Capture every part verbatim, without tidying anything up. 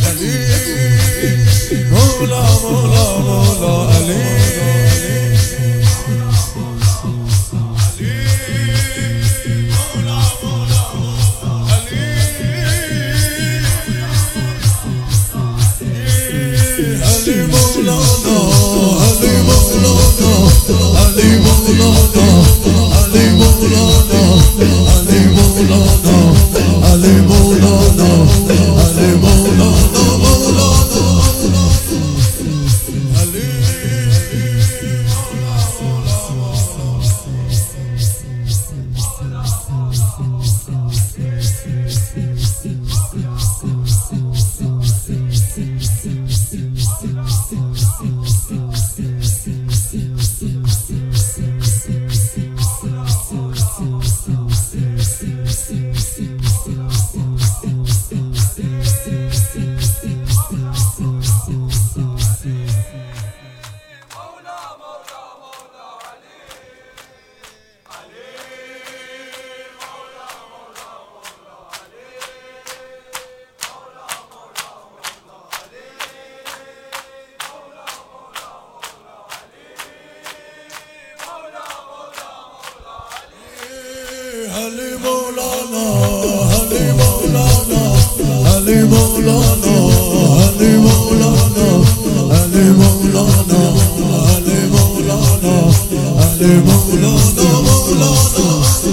مولا مولا مولا علی علی مولانا علی مولانا علی مولانا علی مولانا علی مولانا علی مولانا علی مولانا مولانا علی علی مولانا علی مولانا علی مولانا علی مولانا علی مولانا علی مولانا علی مولانا مولانا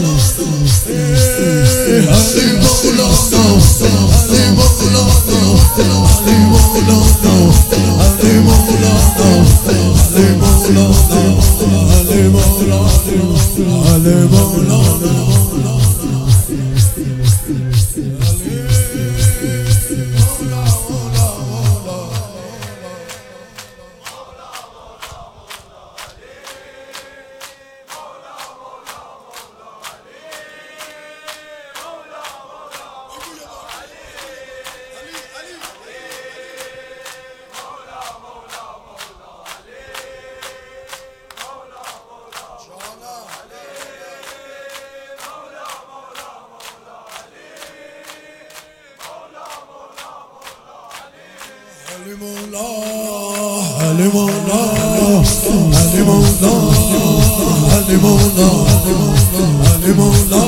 علی مولانا علی مولانا علی مولانا علی مولانا علی مولانا علی مولانا علی مولانا علی مولا علی مولا علی مولا علی مولا علی مولا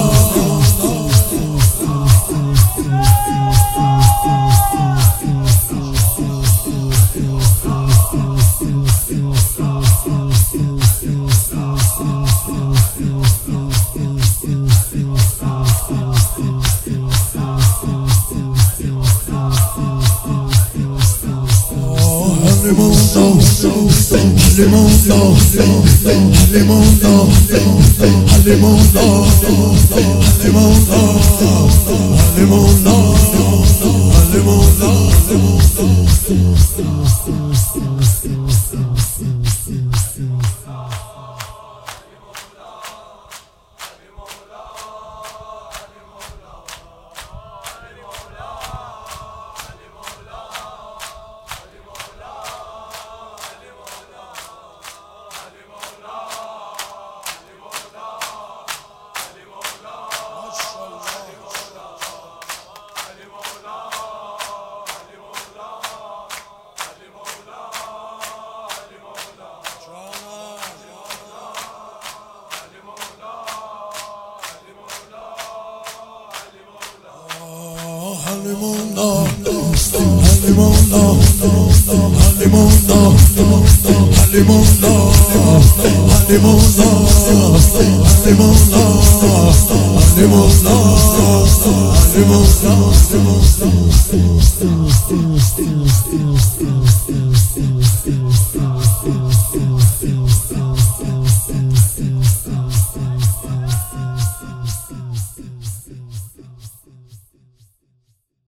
Still, still, still, still, still, still, still, still, still, still, still.